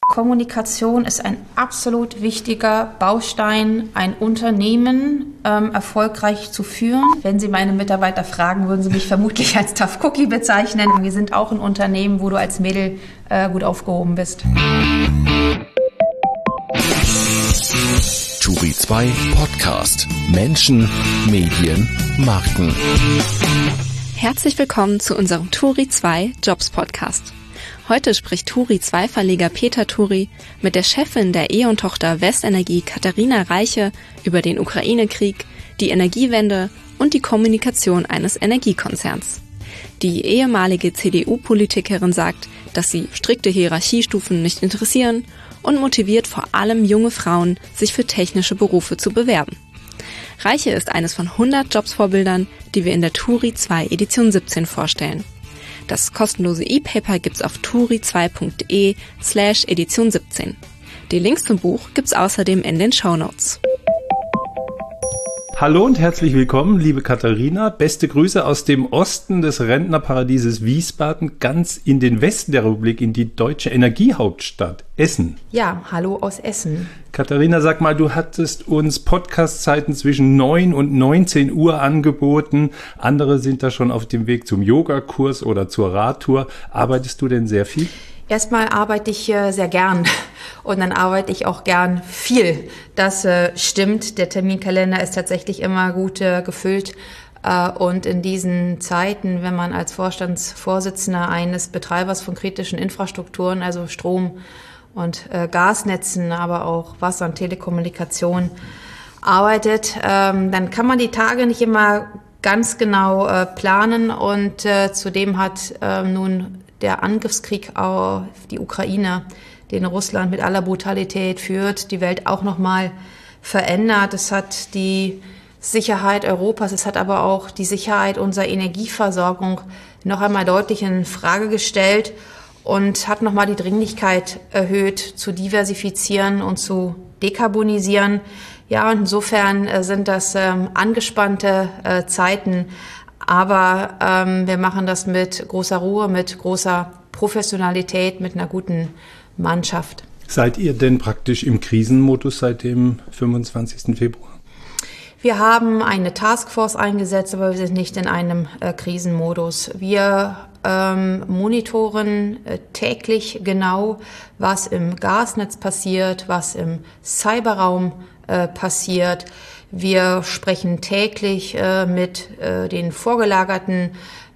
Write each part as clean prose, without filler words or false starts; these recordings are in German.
Kommunikation ist ein absolut wichtiger Baustein, ein Unternehmen erfolgreich zu führen. Wenn Sie meine Mitarbeiter fragen, würden sie mich vermutlich als Tough Cookie bezeichnen. Wir sind auch ein Unternehmen, wo du als Mädel gut aufgehoben bist. Turi 2 Podcast. Menschen, Medien, Marken. Herzlich willkommen zu unserem Turi 2 Jobs Podcast. Heute spricht Turi 2 Verleger Peter Turi mit der Chefin der E.ON-Tochter Westenergie Katharina Reiche über den Ukraine-Krieg, die Energiewende und die Kommunikation eines Energiekonzerns. Die ehemalige CDU-Politikerin sagt, dass sie strikte Hierarchiestufen nicht interessieren und motiviert vor allem junge Frauen, sich für technische Berufe zu bewerben. Reiche ist eines von 100 Jobsvorbildern, die wir in der Turi 2 Edition 17 vorstellen. Das kostenlose E-Paper gibt's auf turi2.de/Edition 17. Die Links zum Buch gibt's außerdem in den Shownotes. Hallo und herzlich willkommen, liebe Katharina. Beste Grüße aus dem Osten des Rentnerparadieses Wiesbaden, ganz in den Westen der Republik, in die deutsche Energiehauptstadt Essen. Ja, hallo aus Essen. Katharina, sag mal, du hattest uns Podcast-Zeiten zwischen 9 und 19 Uhr angeboten. Andere sind da schon auf dem Weg zum Yogakurs oder zur Radtour. Arbeitest du denn sehr viel? Erstmal arbeite ich sehr gern und dann arbeite ich auch gern viel. Das stimmt. Der Terminkalender ist tatsächlich immer gut gefüllt. Und in diesen Zeiten, wenn man als Vorstandsvorsitzender eines Betreibers von kritischen Infrastrukturen, also Strom- und Gasnetzen, aber auch Wasser- und Telekommunikation arbeitet, dann kann man die Tage nicht immer ganz genau planen. Und zudem hat nun der Angriffskrieg auf die Ukraine, den Russland mit aller Brutalität führt, die Welt auch nochmal verändert. Es hat die Sicherheit Europas, es hat aber auch die Sicherheit unserer Energieversorgung noch einmal deutlich in Frage gestellt und hat nochmal die Dringlichkeit erhöht, zu diversifizieren und zu dekarbonisieren. Ja, und insofern sind das angespannte Zeiten. Aber wir machen das mit großer Ruhe, mit großer Professionalität, mit einer guten Mannschaft. Seid ihr denn praktisch im Krisenmodus seit dem 25. Februar? Wir haben eine Taskforce eingesetzt, aber wir sind nicht in einem Krisenmodus. Wir monitoren täglich genau, was im Gasnetz passiert, was im Cyberraum passiert. Wir sprechen täglich mit den vorgelagerten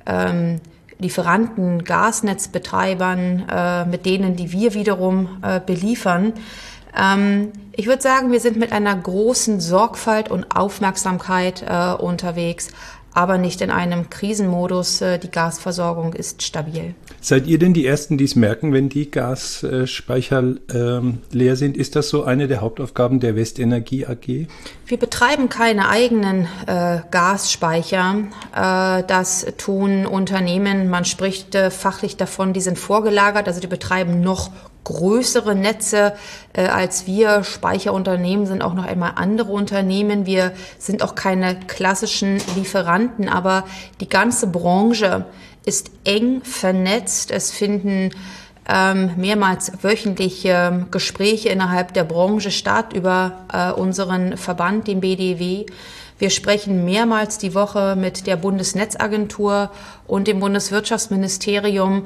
Lieferanten, Gasnetzbetreibern, mit denen, die wir wiederum beliefern. Ich würde sagen, wir sind mit einer großen Sorgfalt und Aufmerksamkeit unterwegs, aber nicht in einem Krisenmodus. Die Gasversorgung ist stabil. Seid ihr denn die Ersten, die es merken, wenn die Gasspeicher leer sind? Ist das so eine der Hauptaufgaben der Westenergie AG? Wir betreiben keine eigenen Gasspeicher. Das tun Unternehmen. Man spricht fachlich davon, die sind vorgelagert. Also die betreiben noch größere Netze als wir. Speicherunternehmen sind auch noch einmal andere Unternehmen. Wir sind auch keine klassischen Lieferanten, aber die ganze Branche ist eng vernetzt. Es finden mehrmals wöchentlich Gespräche innerhalb der Branche statt über unseren Verband, den BDW. Wir sprechen mehrmals die Woche mit der Bundesnetzagentur und dem Bundeswirtschaftsministerium.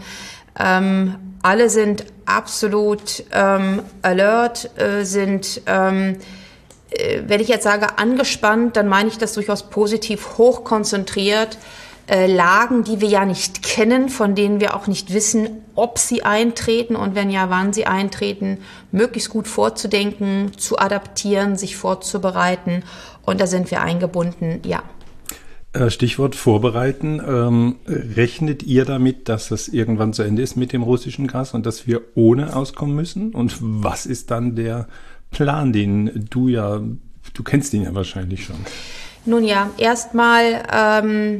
Alle sind absolut alert, sind, wenn ich jetzt sage angespannt, dann meine ich das durchaus positiv, hochkonzentriert. Lagen, die wir ja nicht kennen, von denen wir auch nicht wissen, ob sie eintreten und wenn ja, wann sie eintreten, möglichst gut vorzudenken, zu adaptieren, sich vorzubereiten. Und da sind wir eingebunden, ja. Stichwort vorbereiten. Rechnet ihr damit, dass das irgendwann zu Ende ist mit dem russischen Gas und dass wir ohne auskommen müssen? Und was ist dann der Plan, den du kennst ihn ja wahrscheinlich schon. Nun ja, erstmal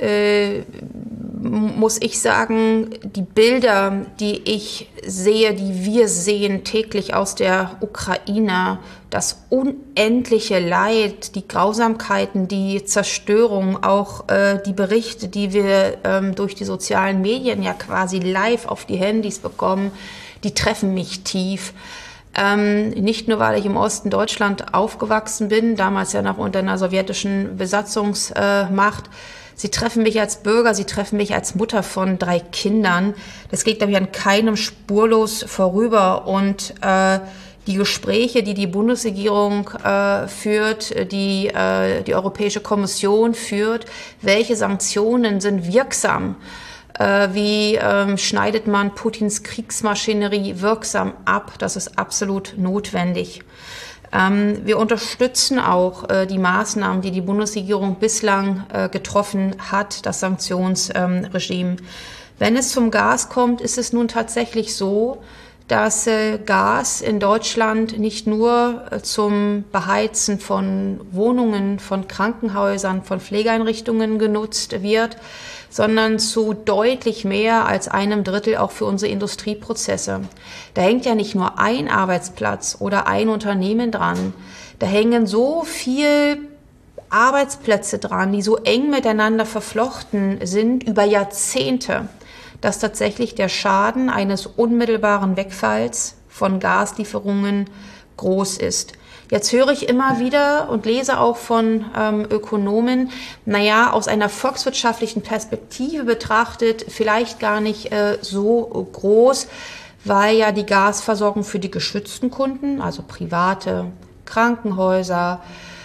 muss ich sagen, die Bilder, die ich sehe, die wir sehen täglich aus der Ukraine, das unendliche Leid, die Grausamkeiten, die Zerstörung, auch die Berichte, die wir durch die sozialen Medien ja quasi live auf die Handys bekommen, die treffen mich tief. Nicht nur, weil ich im Osten Deutschland aufgewachsen bin, damals ja noch unter einer sowjetischen Besatzungsmacht. Sie treffen mich als Bürger, sie treffen mich als Mutter von 3 Kindern. Das geht, glaube ich, an keinem spurlos vorüber. Und die Gespräche, die die Bundesregierung führt, die Europäische Kommission führt, welche Sanktionen sind wirksam? Wie schneidet man Putins Kriegsmaschinerie wirksam ab? Das ist absolut notwendig. Wir unterstützen auch die Maßnahmen, die die Bundesregierung bislang getroffen hat, das Sanktionsregime. Wenn es zum Gas kommt, ist es nun tatsächlich so, dass Gas in Deutschland nicht nur zum Beheizen von Wohnungen, von Krankenhäusern, von Pflegeeinrichtungen genutzt wird, sondern zu deutlich mehr als 1/3 auch für unsere Industrieprozesse. Da hängt ja nicht nur ein Arbeitsplatz oder ein Unternehmen dran, da hängen so viel Arbeitsplätze dran, die so eng miteinander verflochten sind über Jahrzehnte, dass tatsächlich der Schaden eines unmittelbaren Wegfalls von Gaslieferungen groß ist. Jetzt höre ich immer wieder und lese auch von Ökonomen, aus einer volkswirtschaftlichen Perspektive betrachtet vielleicht gar nicht so groß, weil ja die Gasversorgung für die geschützten Kunden, also private Krankenhäuser,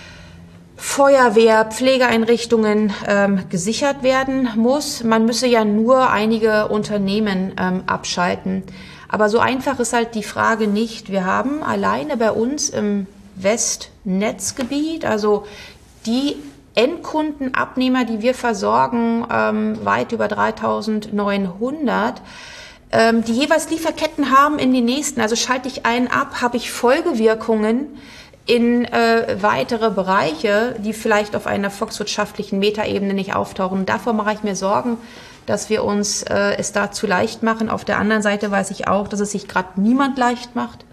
Feuerwehr, Pflegeeinrichtungen gesichert werden muss. Man müsse ja nur einige Unternehmen abschalten. Aber so einfach ist halt die Frage nicht. Wir haben alleine bei uns im Westnetzgebiet, also die Endkundenabnehmer, die wir versorgen, weit über 3.900, die jeweils Lieferketten haben in die nächsten. Also schalte ich einen ab, habe ich Folgewirkungen in weitere Bereiche, die vielleicht auf einer volkswirtschaftlichen Metaebene nicht auftauchen. Davor mache ich mir Sorgen, dass wir uns es da zu leicht machen. Auf der anderen Seite weiß ich auch, dass es sich gerade niemand leicht macht,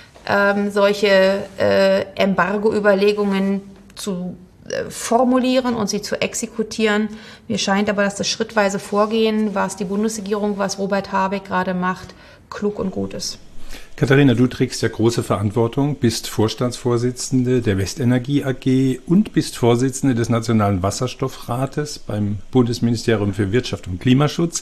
solche Embargo-Überlegungen zu formulieren und sie zu exekutieren. Mir scheint aber, dass das schrittweise Vorgehen, was die Bundesregierung, was Robert Habeck gerade macht, klug und gut ist. Katharina, du trägst ja große Verantwortung, bist Vorstandsvorsitzende der Westenergie AG und bist Vorsitzende des Nationalen Wasserstoffrates beim Bundesministerium für Wirtschaft und Klimaschutz.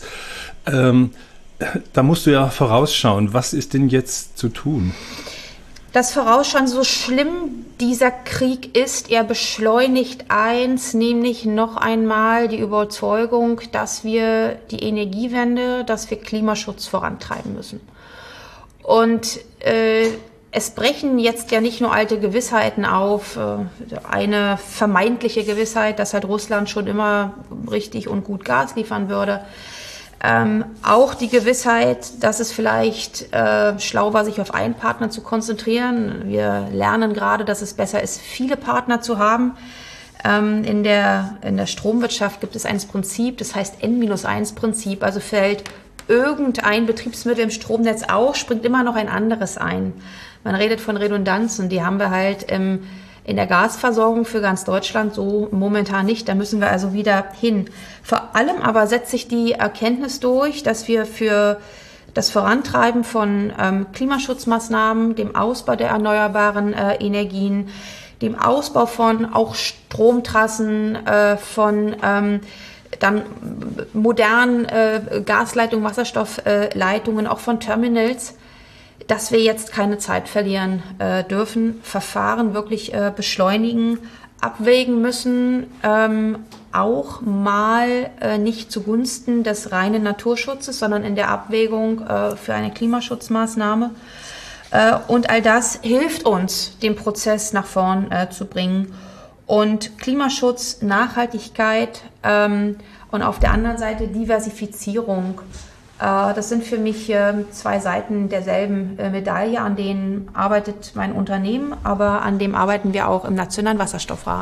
Da musst du ja vorausschauen. Was ist denn jetzt zu tun? Das Vorausschauen, so schlimm dieser Krieg ist, er beschleunigt eins, nämlich noch einmal die Überzeugung, dass wir die Energiewende, dass wir Klimaschutz vorantreiben müssen. Und es brechen jetzt ja nicht nur alte Gewissheiten auf, eine vermeintliche Gewissheit, dass halt Russland schon immer richtig und gut Gas liefern würde. Auch die Gewissheit, dass es vielleicht schlau war, sich auf einen Partner zu konzentrieren. Wir lernen gerade, dass es besser ist, viele Partner zu haben. In der Stromwirtschaft gibt es ein Prinzip, das heißt N-1-Prinzip. Also fällt irgendein Betriebsmittel im Stromnetz aus, springt immer noch ein anderes ein. Man redet von Redundanzen, die haben wir halt in der Gasversorgung für ganz Deutschland so momentan nicht. Da müssen wir also wieder hin. Vor allem aber setzt sich die Erkenntnis durch, dass wir für das Vorantreiben von Klimaschutzmaßnahmen, dem Ausbau der erneuerbaren Energien, dem Ausbau von auch Stromtrassen, von dann modernen Gasleitungen, Wasserstoffleitungen, auch von Terminals, dass wir jetzt keine Zeit verlieren dürfen, Verfahren wirklich beschleunigen, abwägen müssen, auch mal nicht zugunsten des reinen Naturschutzes, sondern in der Abwägung für eine Klimaschutzmaßnahme. Und all das hilft uns, den Prozess nach vorn zu bringen. Und Klimaschutz, Nachhaltigkeit und auf der anderen Seite Diversifizierung. Das sind für mich zwei Seiten derselben Medaille, an denen arbeitet mein Unternehmen, aber an dem arbeiten wir auch im Nationalen Wasserstoffrat.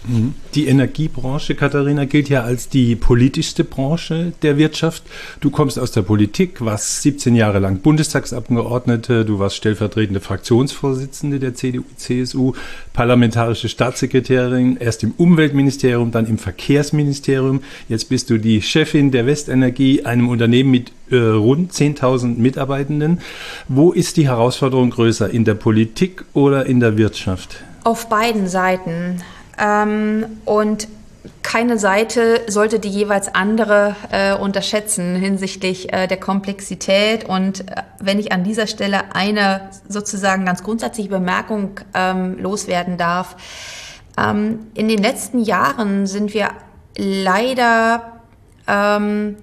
Die Energiebranche, Katharina, gilt ja als die politischste Branche der Wirtschaft. Du kommst aus der Politik, warst 17 Jahre lang Bundestagsabgeordnete, du warst stellvertretende Fraktionsvorsitzende der CDU-CSU, parlamentarische Staatssekretärin, erst im Umweltministerium, dann im Verkehrsministerium. Jetzt bist du die Chefin der Westenergie, einem Unternehmen mit rund 10.000 Mitarbeitenden. Wo ist die Herausforderung größer, in der Politik oder in der Wirtschaft? Auf beiden Seiten. Und keine Seite sollte die jeweils andere unterschätzen hinsichtlich der Komplexität. Und wenn ich an dieser Stelle eine sozusagen ganz grundsätzliche Bemerkung loswerden darf. In den letzten Jahren sind wir leider an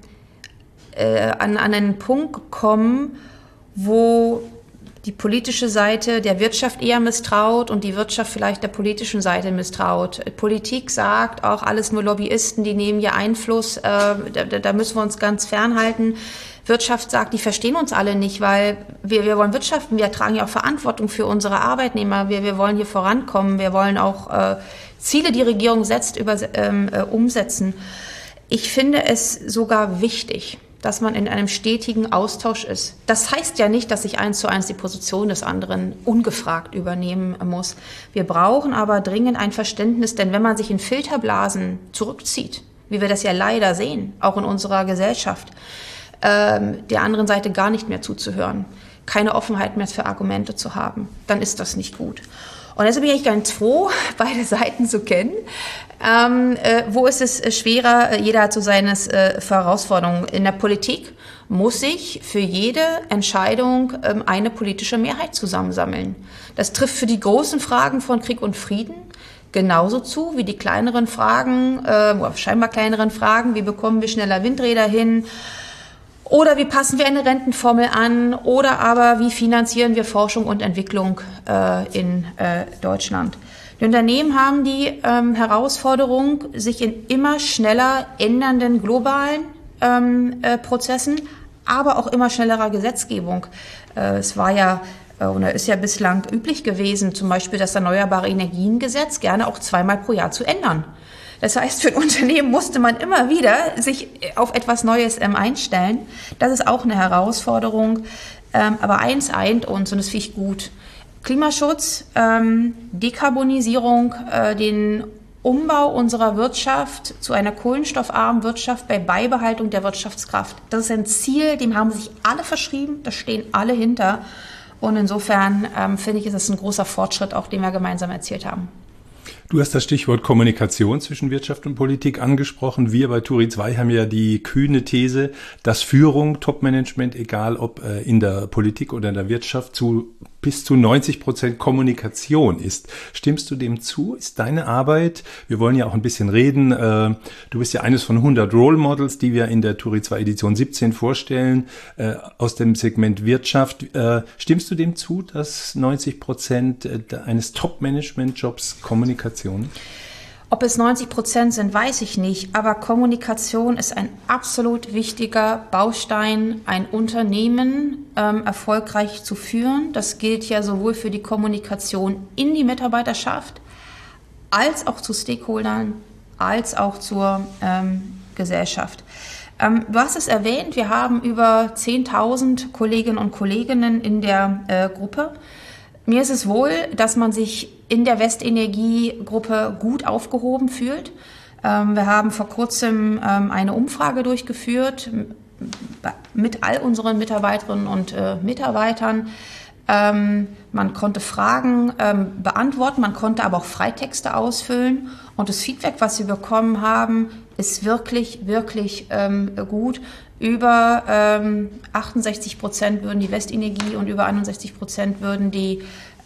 einen Punkt gekommen, wo die politische Seite der Wirtschaft eher misstraut und die Wirtschaft vielleicht der politischen Seite misstraut. Politik sagt auch, alles nur Lobbyisten, die nehmen hier Einfluss, da müssen wir uns ganz fernhalten. Wirtschaft sagt, die verstehen uns alle nicht, weil wir wollen wirtschaften, wir tragen ja auch Verantwortung für unsere Arbeitnehmer, wir wollen hier vorankommen, wir wollen auch Ziele, die Regierung setzt, umsetzen. Ich finde es sogar wichtig, dass man in einem stetigen Austausch ist. Das heißt ja nicht, dass ich 1:1 die Position des anderen ungefragt übernehmen muss. Wir brauchen aber dringend ein Verständnis, denn wenn man sich in Filterblasen zurückzieht, wie wir das ja leider sehen, auch in unserer Gesellschaft, der anderen Seite gar nicht mehr zuzuhören, keine Offenheit mehr für Argumente zu haben, dann ist das nicht gut. Und deshalb bin ich ganz froh, beide Seiten zu kennen. Wo ist es schwerer? Jeder hat so seine Herausforderungen. In der Politik muss sich für jede Entscheidung eine politische Mehrheit zusammensammeln. Das trifft für die großen Fragen von Krieg und Frieden genauso zu wie die kleineren Fragen, scheinbar kleineren Fragen, wie bekommen wir schneller Windräder hin? Oder wie passen wir eine Rentenformel an? Oder aber wie finanzieren wir Forschung und Entwicklung in Deutschland? Die Unternehmen haben die Herausforderung, sich in immer schneller ändernden globalen Prozessen, aber auch immer schnellerer Gesetzgebung. Es war ja oder ist ja bislang üblich gewesen, zum Beispiel das Erneuerbare Energiengesetz gerne auch 2-mal pro Jahr zu ändern. Das heißt, für ein Unternehmen musste man immer wieder sich auf etwas Neues einstellen. Das ist auch eine Herausforderung. Aber eins eint uns, und das finde ich gut: Klimaschutz, Dekarbonisierung, den Umbau unserer Wirtschaft zu einer kohlenstoffarmen Wirtschaft bei Beibehaltung der Wirtschaftskraft. Das ist ein Ziel, dem haben sich alle verschrieben, da stehen alle hinter. Und insofern finde ich, ist es ein großer Fortschritt, auch den wir gemeinsam erzielt haben. Du hast das Stichwort Kommunikation zwischen Wirtschaft und Politik angesprochen. Wir bei Turi 2 haben ja die kühne These, dass Führung, Topmanagement, egal ob in der Politik oder in der Wirtschaft, bis zu 90% Kommunikation ist. Stimmst du dem zu? Ist deine Arbeit, wir wollen ja auch ein bisschen reden, du bist ja eines von 100 Role Models, die wir in der Turi 2 Edition 17 vorstellen, aus dem Segment Wirtschaft. Stimmst du dem zu, dass 90% eines Top-Management-Jobs Kommunikation? Ob es 90% sind, weiß ich nicht, aber Kommunikation ist ein absolut wichtiger Baustein, ein Unternehmen erfolgreich zu führen. Das gilt ja sowohl für die Kommunikation in die Mitarbeiterschaft, als auch zu Stakeholdern, als auch zur Gesellschaft. Du hast es erwähnt, wir haben über 10.000 Kolleginnen und Kollegen in der Gruppe. Mir ist es wohl, dass man sich in der Westenergie-Gruppe gut aufgehoben fühlt. Wir haben vor kurzem eine Umfrage durchgeführt mit all unseren Mitarbeiterinnen und Mitarbeitern. Man konnte Fragen beantworten, man konnte aber auch Freitexte ausfüllen. Und das Feedback, was wir bekommen haben, ist wirklich, wirklich gut. Über 68% würden die Westenergie und über 61% würden die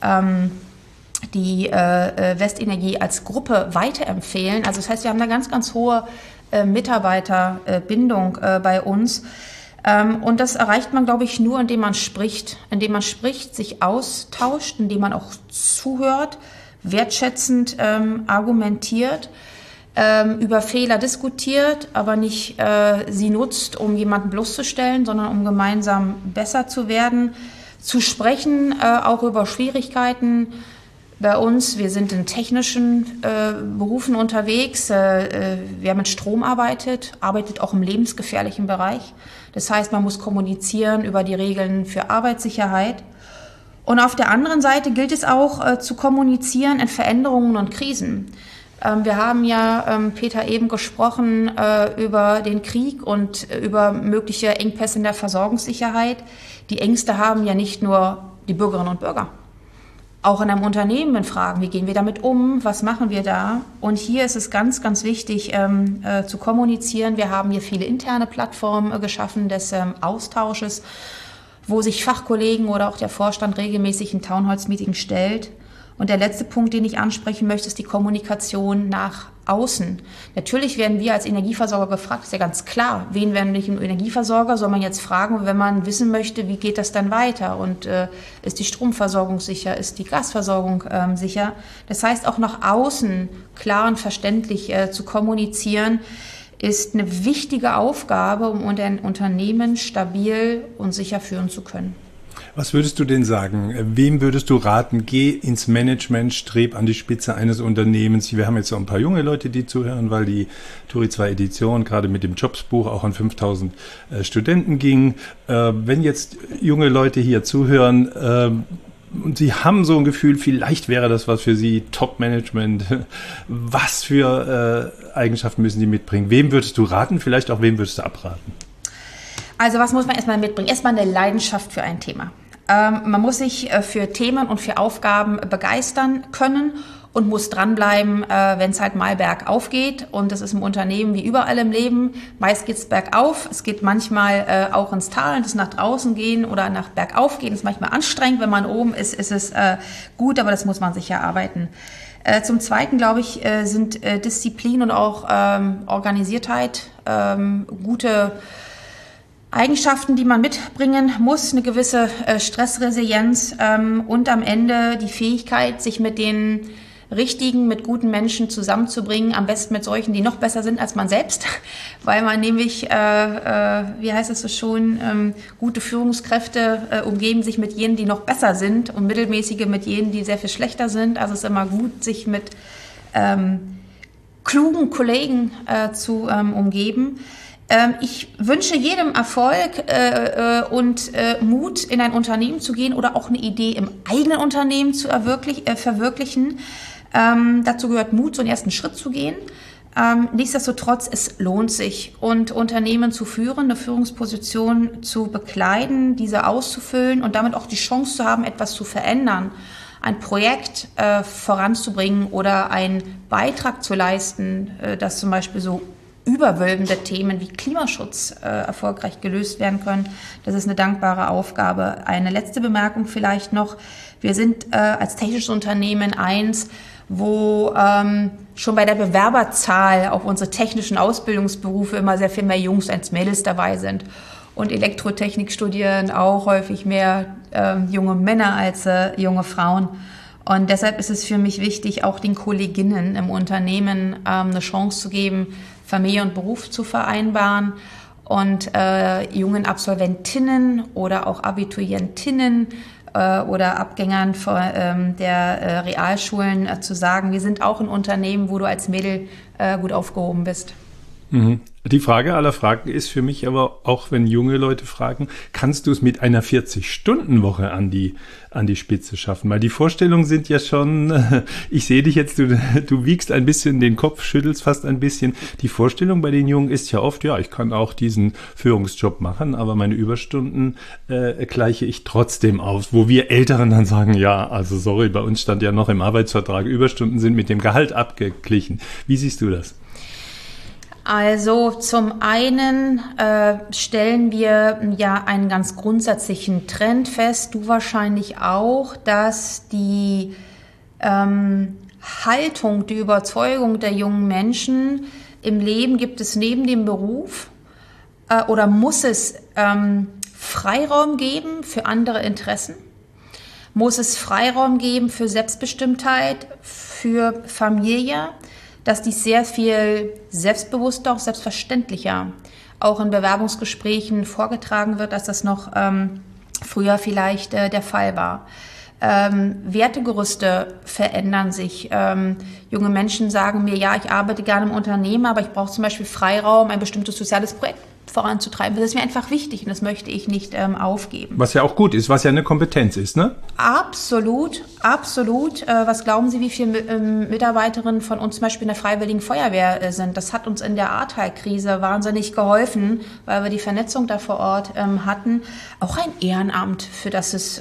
Westenergie als Gruppe weiterempfehlen. Also das heißt, wir haben eine ganz, ganz hohe Mitarbeiterbindung bei uns. Und das erreicht man, glaube ich, nur, indem man spricht, sich austauscht, indem man auch zuhört, wertschätzend argumentiert, über Fehler diskutiert, aber nicht sie nutzt, um jemanden bloßzustellen, sondern um gemeinsam besser zu werden, zu sprechen, auch über Schwierigkeiten. bei uns. Wir sind in technischen Berufen unterwegs. Wer mit Strom arbeitet auch im lebensgefährlichen Bereich. Das heißt, man muss kommunizieren über die Regeln für Arbeitssicherheit. Und auf der anderen Seite gilt es auch zu kommunizieren in Veränderungen und Krisen. Wir haben ja, Peter, eben gesprochen über den Krieg und über mögliche Engpässe in der Versorgungssicherheit. Die Ängste haben ja nicht nur die Bürgerinnen und Bürger. Auch in einem Unternehmen fragen, wie gehen wir damit um, was machen wir da? Und hier ist es ganz, ganz wichtig zu kommunizieren. Wir haben hier viele interne Plattformen geschaffen des Austausches, wo sich Fachkollegen oder auch der Vorstand regelmäßig in Townhalls-Meetings stellt. Und der letzte Punkt, den ich ansprechen möchte, ist die Kommunikation nach außen. Natürlich werden wir als Energieversorger gefragt, ist ja ganz klar. Wen werden wir nicht im Energieversorger? Soll man jetzt fragen, wenn man wissen möchte, wie geht das dann weiter? Und ist die Stromversorgung sicher? Ist die Gasversorgung sicher? Das heißt, auch nach außen klar und verständlich zu kommunizieren, ist eine wichtige Aufgabe, um ein Unternehmen stabil und sicher führen zu können. Was würdest du denn sagen? Wem würdest du raten? Geh ins Management, streb an die Spitze eines Unternehmens. Wir haben jetzt so ein paar junge Leute, die zuhören, weil die Turi 2 Edition gerade mit dem Jobsbuch auch an 5000 Studenten ging. Wenn jetzt junge Leute hier zuhören, und sie haben so ein Gefühl, vielleicht wäre das was für sie, Top-Management. Was für Eigenschaften müssen sie mitbringen? Wem würdest du raten? Vielleicht auch wem würdest du abraten? Also was muss man erstmal mitbringen? Erstmal eine Leidenschaft für ein Thema. Man muss sich für Themen und für Aufgaben begeistern können und muss dranbleiben, wenn es halt mal bergauf geht. Und das ist im Unternehmen wie überall im Leben. Meist geht es bergauf. Es geht manchmal auch ins Tal und das nach draußen gehen oder nach bergauf gehen. Das ist manchmal anstrengend. Wenn man oben ist, ist es gut, aber das muss man sich erarbeiten. Zum Zweiten, glaube ich, sind Disziplin und auch Organisiertheit gute Eigenschaften, die man mitbringen muss, eine gewisse Stressresilienz und am Ende die Fähigkeit, sich mit den richtigen, mit guten Menschen zusammenzubringen, am besten mit solchen, die noch besser sind als man selbst, weil man nämlich, wie heißt es so schon, gute Führungskräfte umgeben sich mit jenen, die noch besser sind und mittelmäßige mit jenen, die sehr viel schlechter sind. Also es ist immer gut, sich mit klugen Kollegen zu umgeben. Ich wünsche jedem Erfolg und Mut, in ein Unternehmen zu gehen oder auch eine Idee im eigenen Unternehmen zu verwirklichen. Dazu gehört Mut, so einen ersten Schritt zu gehen. Nichtsdestotrotz, es lohnt sich. Und Unternehmen zu führen, eine Führungsposition zu bekleiden, diese auszufüllen und damit auch die Chance zu haben, etwas zu verändern, ein Projekt voranzubringen oder einen Beitrag zu leisten, dass zum Beispiel so überwölbende Themen wie Klimaschutz erfolgreich gelöst werden können. Das ist eine dankbare Aufgabe. Eine letzte Bemerkung vielleicht noch. Wir sind als technisches Unternehmen eins, wo schon bei der Bewerberzahl auf unsere technischen Ausbildungsberufe immer sehr viel mehr Jungs als Mädels dabei sind. Und Elektrotechnik studieren auch häufig mehr junge Männer als junge Frauen. Und deshalb ist es für mich wichtig, auch den Kolleginnen im Unternehmen eine Chance zu geben, Familie und Beruf zu vereinbaren und jungen Absolventinnen oder auch Abiturientinnen oder Abgängern der Realschulen zu sagen, wir sind auch ein Unternehmen, wo du als Mädel gut aufgehoben bist. Die Frage aller Fragen ist für mich aber, auch wenn junge Leute fragen, kannst du es mit einer 40-Stunden-Woche an die Spitze schaffen? Weil die Vorstellungen sind ja schon, ich sehe dich jetzt, du wiegst ein bisschen den Kopf, schüttelst fast ein bisschen. Die Vorstellung bei den Jungen ist ja oft, ja, ich kann auch diesen Führungsjob machen, aber meine Überstunden gleiche ich trotzdem aus. Wo wir Älteren dann sagen, ja, also sorry, bei uns stand ja noch im Arbeitsvertrag, Überstunden sind mit dem Gehalt abgeglichen. Wie siehst du das? Also zum einen stellen wir ja einen ganz grundsätzlichen Trend fest, du wahrscheinlich auch, dass die Haltung, die Überzeugung der jungen Menschen im Leben gibt es neben dem Beruf oder muss es Freiraum geben für andere Interessen, muss es Freiraum geben für Selbstbestimmtheit, für Familie, dass dies sehr viel selbstbewusster, auch selbstverständlicher auch in Bewerbungsgesprächen vorgetragen wird, als das noch früher vielleicht der Fall war. Wertegerüste verändern sich. Junge Menschen sagen mir, ja, ich arbeite gerne im Unternehmen, aber ich brauche zum Beispiel Freiraum, ein bestimmtes soziales Projekt voranzutreiben. Das ist mir einfach wichtig und das möchte ich nicht aufgeben. Was ja auch gut ist, was ja eine Kompetenz ist, ne? Absolut, absolut. Was glauben Sie, wie viele Mitarbeiterinnen von uns zum Beispiel in der Freiwilligen Feuerwehr sind? Das hat uns in der Ahrtal-Krise wahnsinnig geholfen, weil wir die Vernetzung da vor Ort hatten. Auch ein Ehrenamt, für das es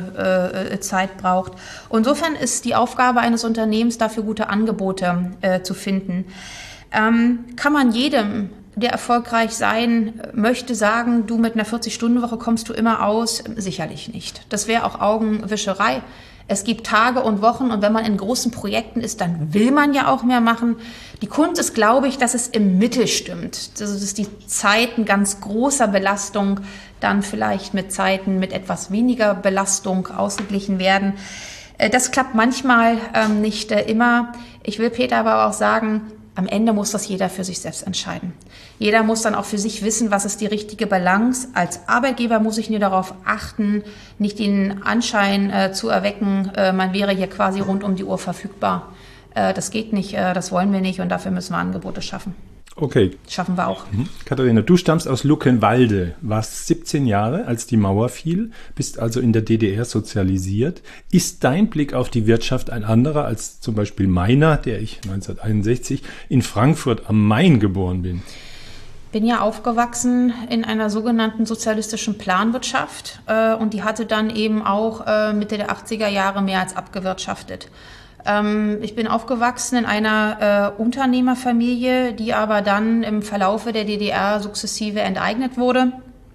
Zeit braucht. Insofern ist die Aufgabe eines Unternehmens, dafür gute Angebote zu finden. Kann man jedem, der erfolgreich sein möchte, sagen, du mit einer 40-Stunden-Woche kommst du immer aus? Sicherlich nicht. Das wäre auch Augenwischerei. Es gibt Tage und Wochen und wenn man in großen Projekten ist, dann will man ja auch mehr machen. Die Kunst ist, glaube ich, dass es im Mittel stimmt. Also, dass die Zeiten ganz großer Belastung dann vielleicht mit Zeiten mit etwas weniger Belastung ausgeglichen werden. Das klappt manchmal, nicht immer. Ich will Peter aber auch sagen, am Ende muss das jeder für sich selbst entscheiden. Jeder muss dann auch für sich wissen, was ist die richtige Balance. Als Arbeitgeber muss ich nur darauf achten, nicht den Anschein zu erwecken, man wäre hier quasi rund um die Uhr verfügbar. Das geht nicht, das wollen wir nicht und dafür müssen wir Angebote schaffen. Okay. Schaffen wir auch. Katharina, du stammst aus Luckenwalde, warst 17 Jahre, als die Mauer fiel, bist also in der DDR sozialisiert. Ist dein Blick auf die Wirtschaft ein anderer als zum Beispiel meiner, der ich 1961 in Frankfurt am Main geboren bin? Bin ja aufgewachsen in einer sogenannten sozialistischen Planwirtschaft und die hatte dann eben auch Mitte der 80er Jahre mehr als abgewirtschaftet. Ich bin aufgewachsen in einer Unternehmerfamilie, die aber dann im Verlaufe der DDR sukzessive enteignet wurde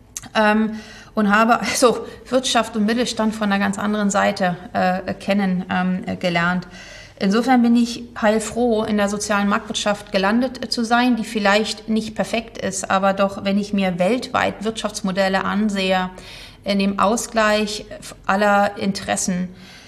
und habe also Wirtschaft und Mittelstand von einer ganz anderen Seite kennengelernt. Insofern bin ich heilfroh, in der sozialen Marktwirtschaft gelandet zu sein, die vielleicht nicht perfekt ist, aber doch, wenn ich mir weltweit Wirtschaftsmodelle ansehe, in dem Ausgleich aller Interessen,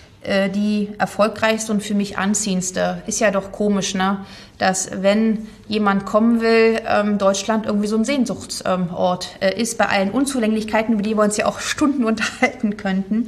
die erfolgreichste und für mich anziehendste. Ist ja doch komisch, ne? Dass wenn jemand kommen will, Deutschland irgendwie so ein Sehnsuchtsort ist, bei allen Unzulänglichkeiten, über die wir uns ja auch Stunden unterhalten könnten.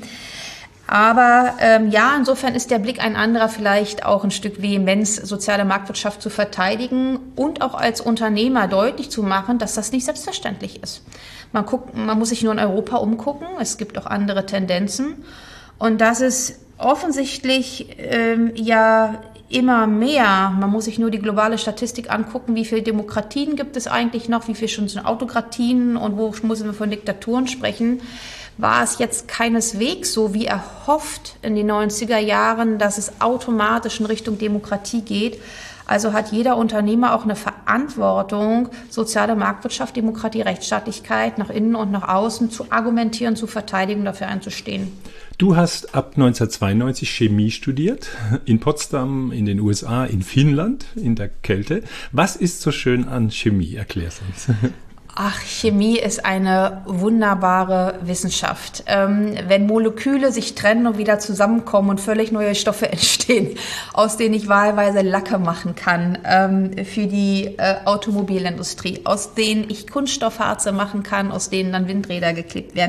Aber ja, insofern ist der Blick ein anderer, vielleicht auch ein Stück Vehemenz, soziale Marktwirtschaft zu verteidigen und auch als Unternehmer deutlich zu machen, dass das nicht selbstverständlich ist. Man muss sich nur in Europa umgucken, es gibt auch andere Tendenzen und das ist offensichtlich ja immer mehr. Man muss sich nur die globale Statistik angucken, wie viele Demokratien gibt es eigentlich noch, wie viele schon sind Autokratien und wo müssen wir von Diktaturen sprechen. War es jetzt keineswegs so, wie erhofft in den 90er Jahren, dass es automatisch in Richtung Demokratie geht. Also hat jeder Unternehmer auch eine Verantwortung, soziale Marktwirtschaft, Demokratie, Rechtsstaatlichkeit nach innen und nach außen zu argumentieren, zu verteidigen, dafür einzustehen. Du hast ab 1992 Chemie studiert, in Potsdam, in den USA, in Finnland, in der Kälte. Was ist so schön an Chemie? Erklär's uns. Ach, Chemie ist eine wunderbare Wissenschaft. Wenn Moleküle sich trennen und wieder zusammenkommen und völlig neue Stoffe entstehen, aus denen ich wahlweise Lacke machen kann für die Automobilindustrie, aus denen ich Kunststoffharze machen kann, aus denen dann Windräder geklebt werden.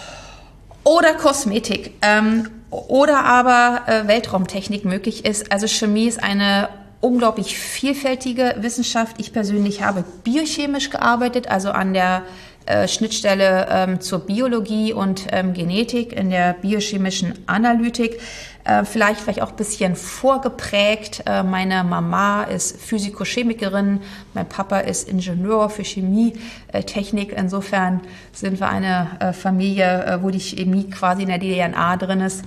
Oder Kosmetik oder aber Weltraumtechnik möglich ist. Also Chemie ist eine unglaublich vielfältige Wissenschaft. Ich persönlich habe biochemisch gearbeitet, also an der Schnittstelle zur Biologie und Genetik, in der biochemischen Analytik. Vielleicht auch ein bisschen vorgeprägt. Meine Mama ist Physikochemikerin, mein Papa ist Ingenieur für Chemie, Technik. Insofern sind wir eine Familie, wo die Chemie quasi in der DNA drin ist.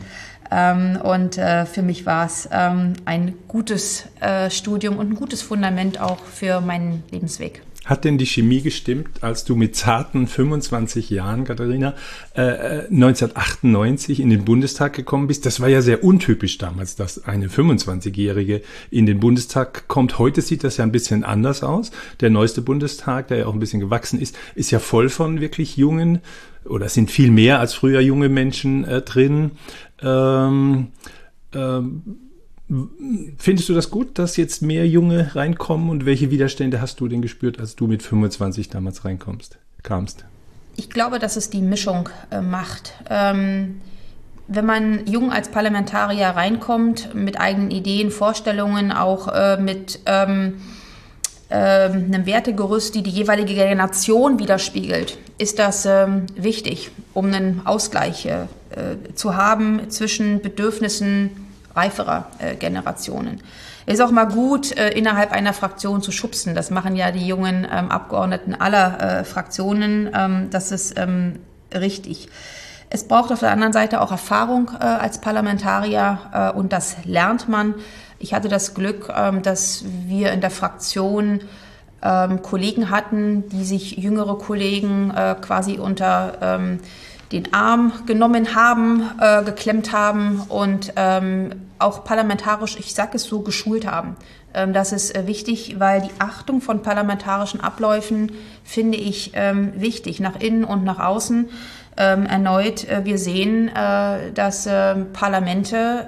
Und für mich war es ein gutes Studium und ein gutes Fundament auch für meinen Lebensweg. Hat denn die Chemie gestimmt, als du mit zarten 25 Jahren, Katharina, 1998 in den Bundestag gekommen bist? Das war ja sehr untypisch damals, dass eine 25-Jährige in den Bundestag kommt. Heute sieht das ja ein bisschen anders aus. Der neueste Bundestag, der ja auch ein bisschen gewachsen ist ja voll von wirklich jungen, oder sind viel mehr als früher junge Menschen drin. Findest du das gut, dass jetzt mehr Junge reinkommen und welche Widerstände hast du denn gespürt, als du mit 25 damals kamst? Ich glaube, dass es die Mischung macht. wenn man jung als Parlamentarier reinkommt, mit eigenen Ideen, Vorstellungen, auch mit einem Wertegerüst, die jeweilige Generation widerspiegelt, ist das wichtig, um einen Ausgleich zu haben zwischen Bedürfnissen reiferer Generationen. Es ist auch mal gut, innerhalb einer Fraktion zu schubsen. Das machen ja die jungen Abgeordneten aller Fraktionen. Das ist richtig. Es braucht auf der anderen Seite auch Erfahrung als Parlamentarier und das lernt man. Ich hatte das Glück, dass wir in der Fraktion Kollegen hatten, die sich jüngere Kollegen quasi unter den Arm genommen haben, geklemmt haben und auch parlamentarisch, ich sage es so, geschult haben. Das ist wichtig, weil die Achtung von parlamentarischen Abläufen finde ich wichtig, nach innen und nach außen. Erneut, wir sehen, dass Parlamente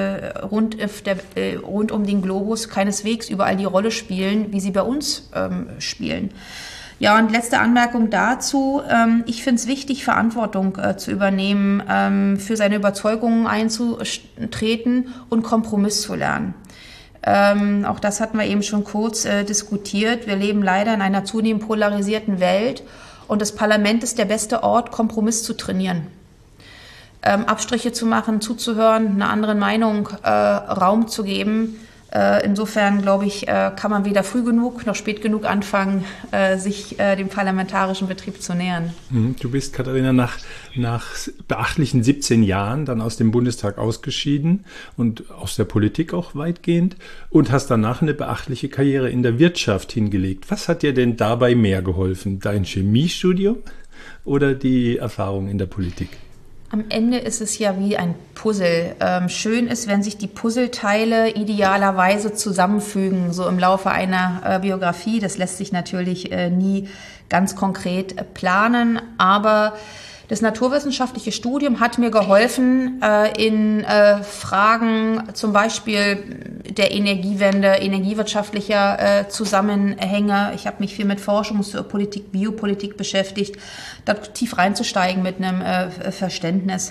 rund um den Globus keineswegs überall die Rolle spielen, wie sie bei uns spielen. Ja, und letzte Anmerkung dazu. Ich finde es wichtig, Verantwortung zu übernehmen, für seine Überzeugungen einzutreten und Kompromiss zu lernen. Auch das hatten wir eben schon kurz diskutiert. Wir leben leider in einer zunehmend polarisierten Welt. Und das Parlament ist der beste Ort, Kompromiss zu trainieren, Abstriche zu machen, zuzuhören, einer anderen Meinung Raum zu geben. Insofern, glaube ich, kann man weder früh genug noch spät genug anfangen, sich dem parlamentarischen Betrieb zu nähern. Du bist, Katharina, nach beachtlichen 17 Jahren dann aus dem Bundestag ausgeschieden und aus der Politik auch weitgehend und hast danach eine beachtliche Karriere in der Wirtschaft hingelegt. Was hat dir denn dabei mehr geholfen? Dein Chemiestudium oder die Erfahrung in der Politik? Am Ende ist es ja wie ein Puzzle. Schön ist, wenn sich die Puzzleteile idealerweise zusammenfügen, so im Laufe einer Biografie. Das lässt sich natürlich nie ganz konkret planen, aber das naturwissenschaftliche Studium hat mir geholfen, in Fragen zum Beispiel der Energiewende, energiewirtschaftlicher Zusammenhänge. Ich habe mich viel mit Forschungspolitik, Biopolitik beschäftigt, da tief reinzusteigen mit einem Verständnis.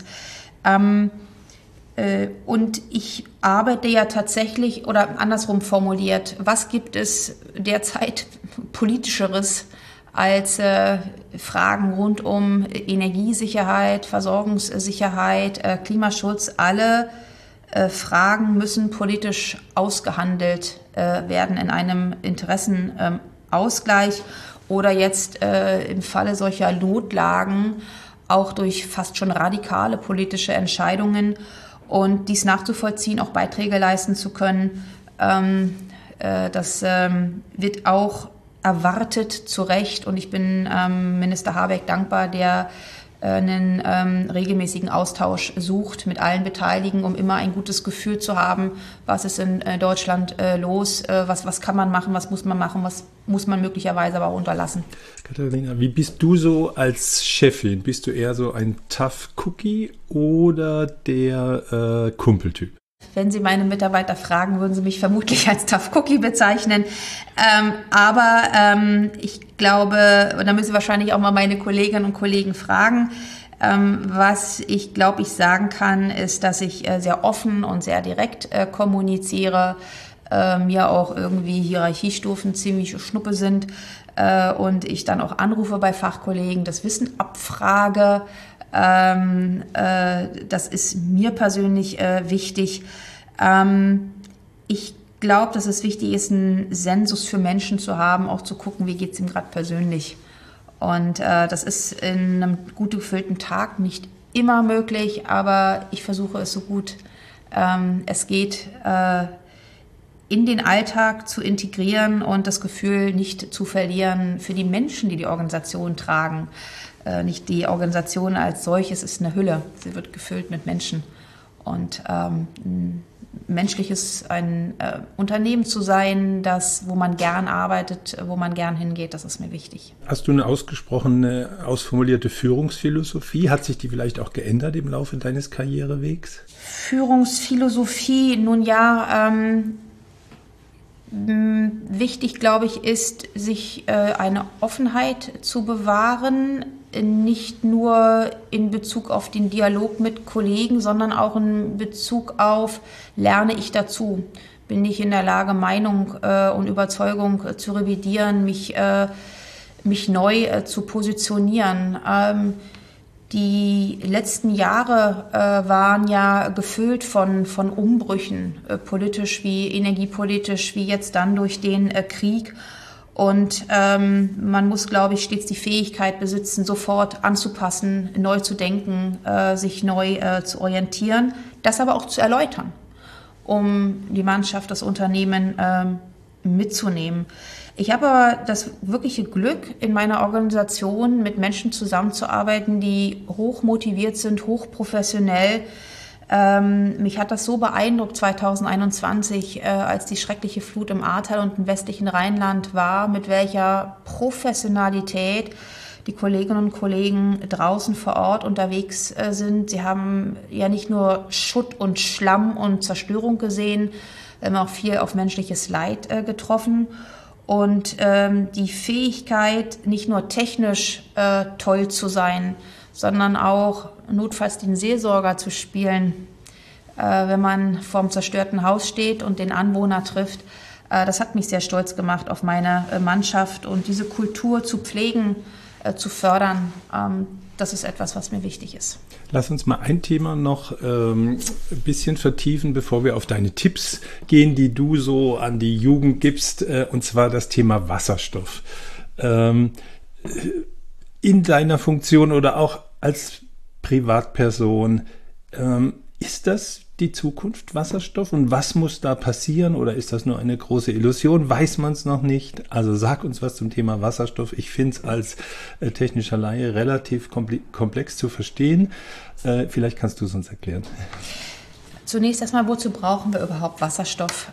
Und ich arbeite ja tatsächlich, oder andersrum formuliert, was gibt es derzeit Politischeres als Fragen rund um Energiesicherheit, Versorgungssicherheit, Klimaschutz. Alle Fragen müssen politisch ausgehandelt werden in einem Interessenausgleich oder jetzt im Falle solcher Notlagen auch durch fast schon radikale politische Entscheidungen und dies nachzuvollziehen, auch Beiträge leisten zu können. Das wird auch erwartet, zu Recht. Und ich bin Minister Habeck dankbar, der einen regelmäßigen Austausch sucht mit allen Beteiligten, um immer ein gutes Gefühl zu haben, was ist in Deutschland los, was kann man machen, was muss man machen, was muss man möglicherweise aber auch unterlassen. Katharina, wie bist du so als Chefin? Bist du eher so ein Tough Cookie oder der Kumpeltyp? Wenn Sie meine Mitarbeiter fragen, würden Sie mich vermutlich als Tough Cookie bezeichnen. Aber ich glaube, und da müssen Sie wahrscheinlich auch mal meine Kolleginnen und Kollegen fragen, was ich glaube, ich sagen kann, ist, dass ich sehr offen und sehr direkt kommuniziere, mir auch irgendwie Hierarchiestufen ziemlich schnuppe sind und ich dann auch anrufe bei Fachkollegen, das Wissen abfrage. Das ist mir persönlich wichtig. Ich glaube, dass es wichtig ist, einen Sensus für Menschen zu haben, auch zu gucken, wie geht es ihm gerade persönlich. Und das ist in einem gut gefüllten Tag nicht immer möglich, aber ich versuche es so gut es geht, in den Alltag zu integrieren und das Gefühl nicht zu verlieren für die Menschen, die die Organisation tragen. Nicht die Organisation als solches ist eine Hülle, sie wird gefüllt mit Menschen. Und menschliches ein Unternehmen zu sein, wo man gern arbeitet, wo man gern hingeht, das ist mir wichtig. Hast du eine ausgesprochene, ausformulierte Führungsphilosophie? Hat sich die vielleicht auch geändert im Laufe deines Karrierewegs? Führungsphilosophie, nun ja, wichtig, glaube ich, ist, sich eine Offenheit zu bewahren, nicht nur in Bezug auf den Dialog mit Kollegen, sondern auch in Bezug auf, lerne ich dazu? Bin ich in der Lage, Meinung und Überzeugung zu revidieren, mich neu zu positionieren? Die letzten Jahre waren ja gefüllt von Umbrüchen, politisch wie energiepolitisch, wie jetzt dann durch den Krieg. Und man muss, glaube ich, stets die Fähigkeit besitzen, sofort anzupassen, neu zu denken, sich neu zu orientieren, das aber auch zu erläutern, um die Mannschaft, das Unternehmen mitzunehmen. Ich habe aber das wirkliche Glück, in meiner Organisation mit Menschen zusammenzuarbeiten, die hoch motiviert sind, hochprofessionell. Mich hat das so beeindruckt 2021, als die schreckliche Flut im Ahrtal und im westlichen Rheinland war, mit welcher Professionalität die Kolleginnen und Kollegen draußen vor Ort unterwegs sind. Sie haben ja nicht nur Schutt und Schlamm und Zerstörung gesehen, auch viel auf menschliches Leid getroffen. Und die Fähigkeit, nicht nur technisch toll zu sein, sondern auch notfalls den Seelsorger zu spielen, wenn man vorm zerstörten Haus steht und den Anwohner trifft. Das hat mich sehr stolz gemacht auf meine Mannschaft, und diese Kultur zu pflegen, zu fördern, das ist etwas, was mir wichtig ist. Lass uns mal ein Thema noch ein bisschen vertiefen, bevor wir auf deine Tipps gehen, die du so an die Jugend gibst, und zwar das Thema Wasserstoff. In deiner Funktion oder auch als Privatperson, ist das die Zukunft, Wasserstoff? Und was muss da passieren? Oder ist das nur eine große Illusion? Weiß man es noch nicht? Also sag uns was zum Thema Wasserstoff. Ich finde es als technischer Laie relativ komplex zu verstehen. Vielleicht kannst du es uns erklären. Zunächst erstmal, wozu brauchen wir überhaupt Wasserstoff?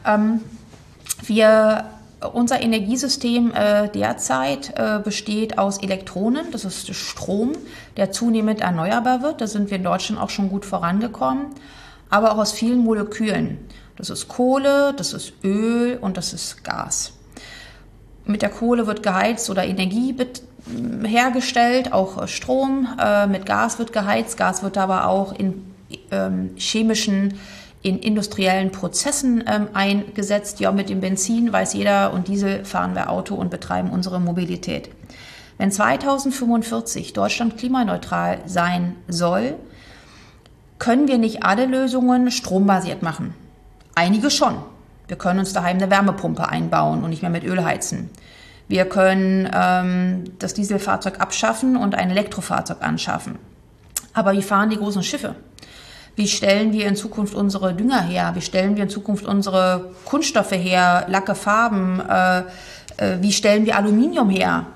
Unser Energiesystem derzeit besteht aus Elektronen, das ist Strom, der zunehmend erneuerbar wird. Da sind wir in Deutschland auch schon gut vorangekommen. Aber auch aus vielen Molekülen. Das ist Kohle, das ist Öl und das ist Gas. Mit der Kohle wird geheizt oder Energie hergestellt, auch Strom. Mit Gas wird geheizt. Gas wird aber auch in chemischen, in industriellen Prozessen eingesetzt. Ja, mit dem Benzin weiß jeder, und Diesel fahren wir Auto und betreiben unsere Mobilität. Wenn 2045 Deutschland klimaneutral sein soll, können wir nicht alle Lösungen strombasiert machen. Einige schon. Wir können uns daheim eine Wärmepumpe einbauen und nicht mehr mit Öl heizen. Wir können das Dieselfahrzeug abschaffen und ein Elektrofahrzeug anschaffen. Aber wie fahren die großen Schiffe? Wie stellen wir in Zukunft unsere Dünger her? Wie stellen wir in Zukunft unsere Kunststoffe her, Lacke, Farben? Wie stellen wir Aluminium her?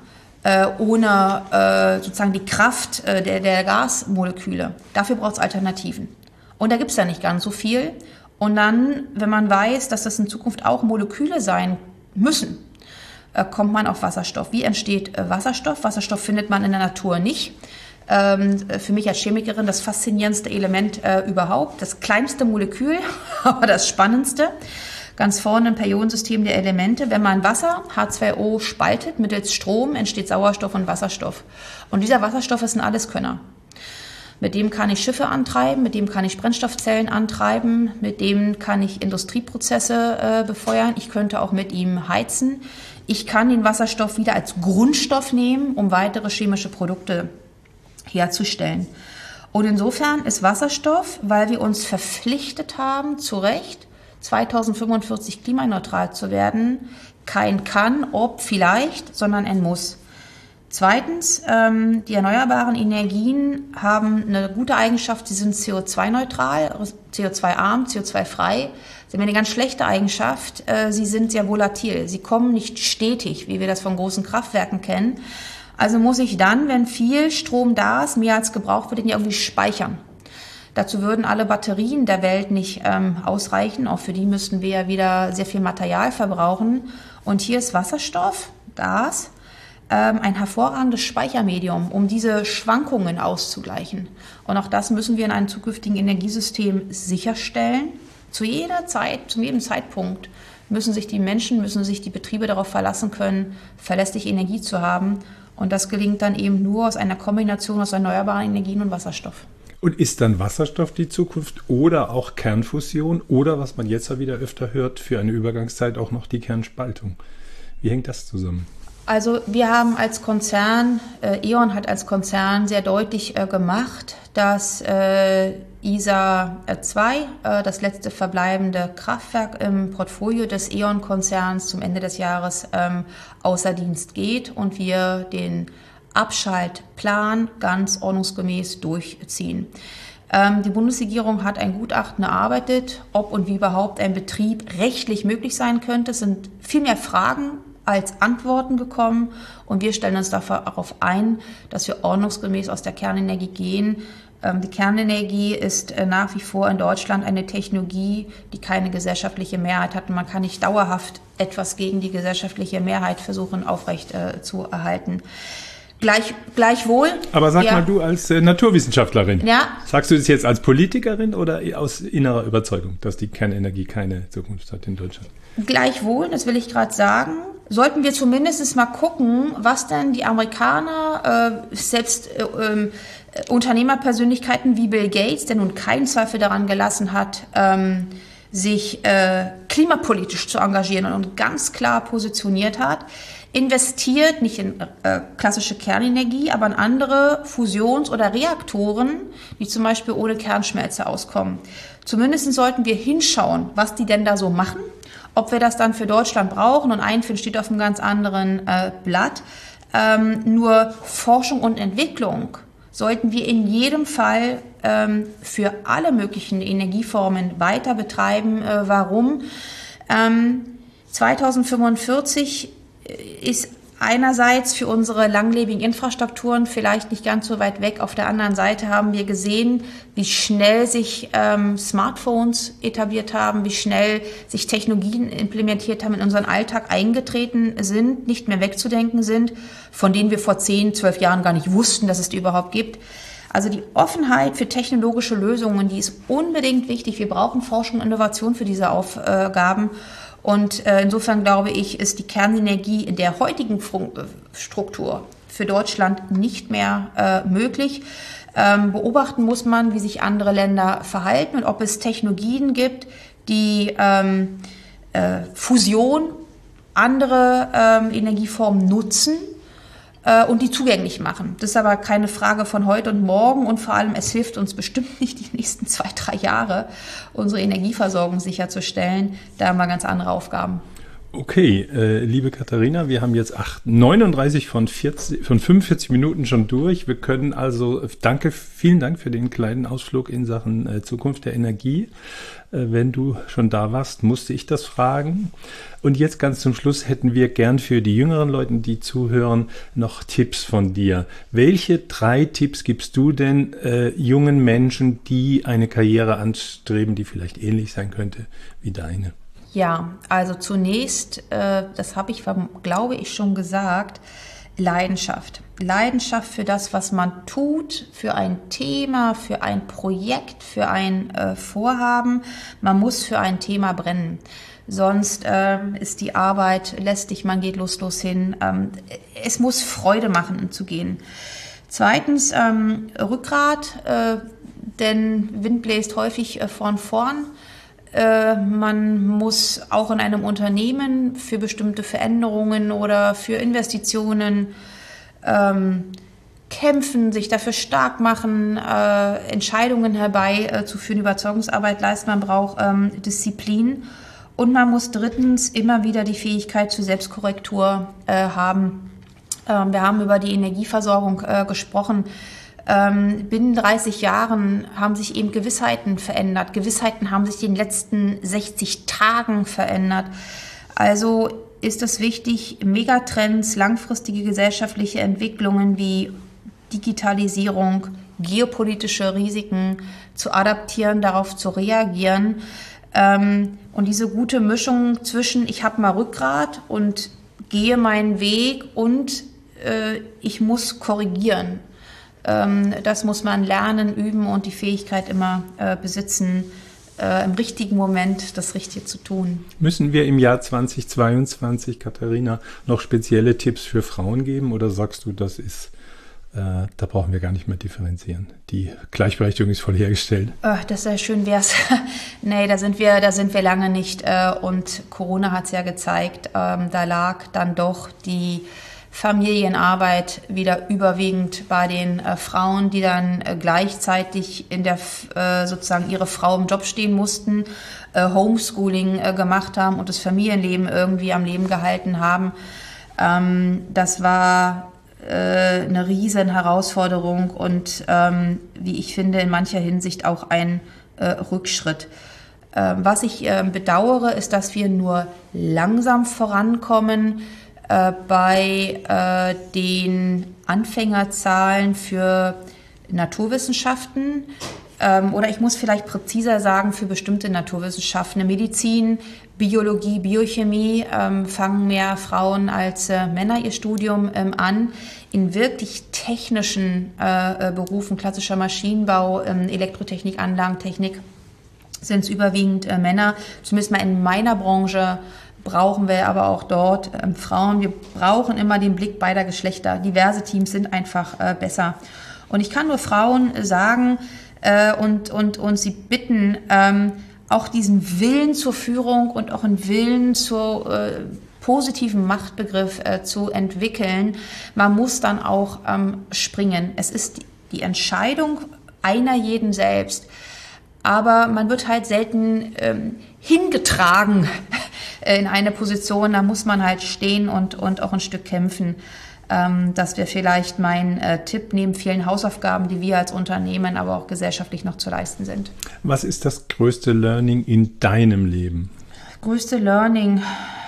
Ohne sozusagen die Kraft der Gasmoleküle. Dafür braucht es Alternativen. Und da gibt es ja nicht ganz so viel. Und dann, wenn man weiß, dass das in Zukunft auch Moleküle sein müssen, kommt man auf Wasserstoff. Wie entsteht Wasserstoff? Wasserstoff findet man in der Natur nicht. Für mich als Chemikerin das faszinierendste Element überhaupt. Das kleinste Molekül, aber das spannendste. Ganz vorne im Periodensystem der Elemente. Wenn man Wasser, H2O, spaltet mittels Strom, entsteht Sauerstoff und Wasserstoff. Und dieser Wasserstoff ist ein Alleskönner. Mit dem kann ich Schiffe antreiben, mit dem kann ich Brennstoffzellen antreiben, mit dem kann ich Industrieprozesse befeuern. Ich könnte auch mit ihm heizen. Ich kann den Wasserstoff wieder als Grundstoff nehmen, um weitere chemische Produkte herzustellen. Und insofern ist Wasserstoff, weil wir uns verpflichtet haben, zu Recht, 2045 klimaneutral zu werden, kein kann, ob, vielleicht, sondern ein muss. Zweitens, die erneuerbaren Energien haben eine gute Eigenschaft, sie sind CO2-neutral, CO2-arm, CO2-frei. Sie haben eine ganz schlechte Eigenschaft, sie sind sehr volatil. Sie kommen nicht stetig, wie wir das von großen Kraftwerken kennen. Also muss ich dann, wenn viel Strom da ist, mehr als gebraucht wird, den irgendwie speichern. Dazu würden alle Batterien der Welt nicht ausreichen. Auch für die müssten wir ja wieder sehr viel Material verbrauchen. Und hier ist Wasserstoff, Gas, ein hervorragendes Speichermedium, um diese Schwankungen auszugleichen. Und auch das müssen wir in einem zukünftigen Energiesystem sicherstellen. Zu jeder Zeit, zu jedem Zeitpunkt müssen sich die Menschen, müssen sich die Betriebe darauf verlassen können, verlässliche Energie zu haben. Und das gelingt dann eben nur aus einer Kombination aus erneuerbaren Energien und Wasserstoff. Und ist dann Wasserstoff die Zukunft oder auch Kernfusion oder, was man jetzt ja wieder öfter hört, für eine Übergangszeit auch noch die Kernspaltung? Wie hängt das zusammen? Also wir haben als Konzern, E.ON hat als Konzern sehr deutlich gemacht, dass ISA 2, das letzte verbleibende Kraftwerk im Portfolio des E.ON-Konzerns zum Ende des Jahres außer Dienst geht und wir den Abschaltplan ganz ordnungsgemäß durchziehen. Die Bundesregierung hat ein Gutachten erarbeitet, ob und wie überhaupt ein Betrieb rechtlich möglich sein könnte. Es sind viel mehr Fragen als Antworten gekommen und wir stellen uns darauf ein, dass wir ordnungsgemäß aus der Kernenergie gehen. Die Kernenergie ist nach wie vor in Deutschland eine Technologie, die keine gesellschaftliche Mehrheit hat und man kann nicht dauerhaft etwas gegen die gesellschaftliche Mehrheit versuchen aufrecht zu erhalten. Gleichwohl. Aber sag mal, du als Naturwissenschaftlerin, sagst du das jetzt als Politikerin oder aus innerer Überzeugung, dass die Kernenergie keine Zukunft hat in Deutschland? Gleichwohl, das will ich gerade sagen, sollten wir zumindest mal gucken, was denn die Amerikaner, selbst Unternehmerpersönlichkeiten wie Bill Gates, der nun keinen Zweifel daran gelassen hat, sich klimapolitisch zu engagieren und ganz klar positioniert hat, investiert nicht in klassische Kernenergie, aber in andere Fusions- oder Reaktoren, die zum Beispiel ohne Kernschmelze auskommen. Zumindest sollten wir hinschauen, was die denn da so machen, ob wir das dann für Deutschland brauchen und einführen steht auf einem ganz anderen Blatt. Nur Forschung und Entwicklung sollten wir in jedem Fall für alle möglichen Energieformen weiter betreiben. Warum? 2045 ist einerseits für unsere langlebigen Infrastrukturen vielleicht nicht ganz so weit weg. Auf der anderen Seite haben wir gesehen, wie schnell sich Smartphones etabliert haben, wie schnell sich Technologien implementiert haben, in unseren Alltag eingetreten sind, nicht mehr wegzudenken sind, von denen wir vor 10, 12 Jahren gar nicht wussten, dass es die überhaupt gibt. Also die Offenheit für technologische Lösungen, die ist unbedingt wichtig. Wir brauchen Forschung und Innovation für diese Aufgaben. Und insofern glaube ich, ist die Kernenergie in der heutigen Struktur für Deutschland nicht mehr möglich. Beobachten muss man, wie sich andere Länder verhalten und ob es Technologien gibt, die Fusion, andere Energieformen nutzen und die zugänglich machen. Das ist aber keine Frage von heute und morgen und vor allem, es hilft uns bestimmt nicht die nächsten 2-3 Jahre, unsere Energieversorgung sicherzustellen. Da haben wir ganz andere Aufgaben. Okay, liebe Katharina, wir haben jetzt 39 von 45 Minuten schon durch. Wir können also, vielen Dank für den kleinen Ausflug in Sachen Zukunft der Energie. Wenn du schon da warst, musste ich das fragen. Und jetzt ganz zum Schluss hätten wir gern für die jüngeren Leute, die zuhören, noch Tipps von dir. Welche 3 Tipps gibst du denn jungen Menschen, die eine Karriere anstreben, die vielleicht ähnlich sein könnte wie deine? Ja, also zunächst, das habe ich, glaube ich, schon gesagt, Leidenschaft. Leidenschaft für das, was man tut, für ein Thema, für ein Projekt, für ein Vorhaben. Man muss für ein Thema brennen. Sonst ist die Arbeit lästig, man geht lustlos hin. Es muss Freude machen, zu gehen. Zweitens, Rückgrat, denn Wind bläst häufig von vorn. Man muss auch in einem Unternehmen für bestimmte Veränderungen oder für Investitionen kämpfen, sich dafür stark machen, Entscheidungen herbeizuführen, Überzeugungsarbeit leisten. Man braucht Disziplin und man muss drittens immer wieder die Fähigkeit zur Selbstkorrektur haben. Wir haben über die Energieversorgung gesprochen. Binnen 30 Jahren haben sich eben Gewissheiten verändert. Gewissheiten haben sich in den letzten 60 Tagen verändert. Also ist es wichtig, Megatrends, langfristige gesellschaftliche Entwicklungen wie Digitalisierung, geopolitische Risiken zu adaptieren, darauf zu reagieren. Und diese gute Mischung zwischen ich habe mal Rückgrat und gehe meinen Weg und ich muss korrigieren. Das muss man lernen, üben und die Fähigkeit immer besitzen, im richtigen Moment das Richtige zu tun. Müssen wir im Jahr 2022, Katharina, noch spezielle Tipps für Frauen geben oder sagst du, das ist, da brauchen wir gar nicht mehr differenzieren? Die Gleichberechtigung ist voll hergestellt. Das ist schön wär's. Nee, da sind wir lange nicht. Und Corona hat es ja gezeigt, da lag dann doch die Familienarbeit wieder überwiegend bei den Frauen, die dann gleichzeitig in der sozusagen ihre Frau im Job stehen mussten, Homeschooling gemacht haben und das Familienleben irgendwie am Leben gehalten haben. Das war eine riesen Herausforderung und wie ich finde in mancher Hinsicht auch ein Rückschritt. Was ich bedauere, ist, dass wir nur langsam vorankommen bei den Anfängerzahlen für Naturwissenschaften oder ich muss vielleicht präziser sagen, für bestimmte Naturwissenschaften. Medizin, Biologie, Biochemie fangen mehr Frauen als Männer ihr Studium an. In wirklich technischen Berufen, klassischer Maschinenbau, Elektrotechnik, Anlagentechnik, sind es überwiegend Männer. Zumindest mal in meiner Branche brauchen wir aber auch dort Frauen. Wir brauchen immer den Blick beider Geschlechter. Diverse Teams sind einfach besser. Und ich kann nur Frauen sagen und sie bitten, auch diesen Willen zur Führung und auch einen Willen zur positiven Machtbegriff zu entwickeln. Man muss dann auch springen. Es ist die Entscheidung einer jeden selbst. Aber man wird halt selten hingetragen in eine Position, da muss man halt stehen und auch ein Stück kämpfen. Das wäre vielleicht mein Tipp, neben vielen Hausaufgaben, die wir als Unternehmen, aber auch gesellschaftlich noch zu leisten sind. Was ist das größte Learning in deinem Leben? Größte Learning?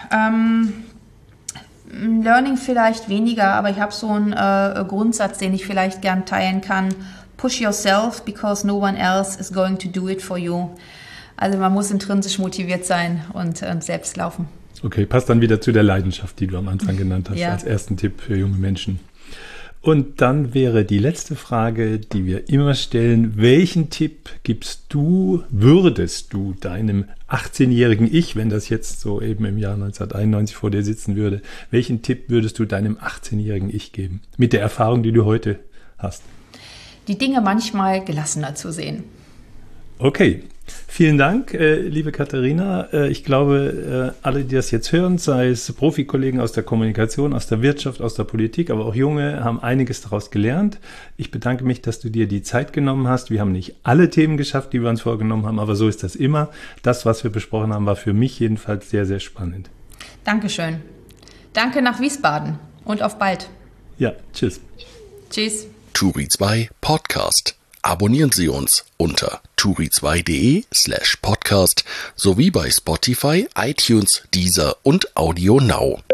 Learning vielleicht weniger, aber ich habe so einen Grundsatz, den ich vielleicht gern teilen kann. Push yourself because no one else is going to do it for you. Also man muss intrinsisch motiviert sein und selbst laufen. Okay, passt dann wieder zu der Leidenschaft, die du am Anfang genannt hast, als ersten Tipp für junge Menschen. Und dann wäre die letzte Frage, die wir immer stellen: Welchen Tipp würdest du deinem 18-jährigen Ich, wenn das jetzt so eben im Jahr 1991 vor dir sitzen würde, welchen Tipp würdest du deinem 18-jährigen Ich geben? Mit der Erfahrung, die du heute hast. Die Dinge manchmal gelassener zu sehen. Okay. Vielen Dank, liebe Katharina. Ich glaube, alle, die das jetzt hören, sei es Profikollegen aus der Kommunikation, aus der Wirtschaft, aus der Politik, aber auch Junge, haben einiges daraus gelernt. Ich bedanke mich, dass du dir die Zeit genommen hast. Wir haben nicht alle Themen geschafft, die wir uns vorgenommen haben, aber so ist das immer. Das, was wir besprochen haben, war für mich jedenfalls sehr, sehr spannend. Dankeschön. Danke nach Wiesbaden und auf bald. Ja, tschüss. Tschüss. Turi 2 Podcast. Abonnieren Sie uns unter turi2.de/podcast sowie bei Spotify, iTunes, Deezer und Audio Now.